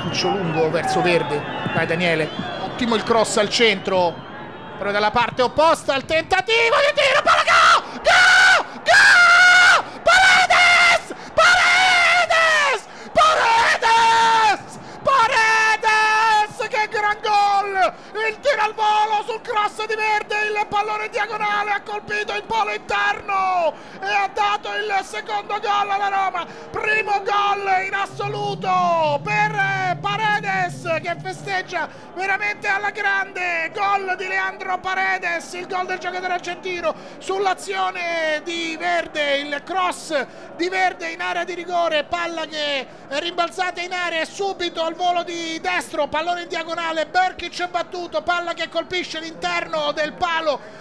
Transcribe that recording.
calcio lungo verso Verde. Vai Daniele, ottimo il cross al centro, però dalla parte opposta il tentativo di tiro, palla, go! Go! Go! Paredes! Paredes! Paredes! Paredes! Che gran gol! Il tiro al volo sul cross di Verde, il pallone diagonale ha colpito il palo interno e ha dato il secondo gol alla Roma. Primo gol in assoluto per Paredes, che festeggia veramente alla grande. Gol di Leandro Paredes, il gol del giocatore argentino sull'azione di Verde, il cross di Verde in area di rigore, palla che è rimbalzata in area e subito al volo di destro, pallone in diagonale, Berkic è battuto, palla che colpisce l'interno del palo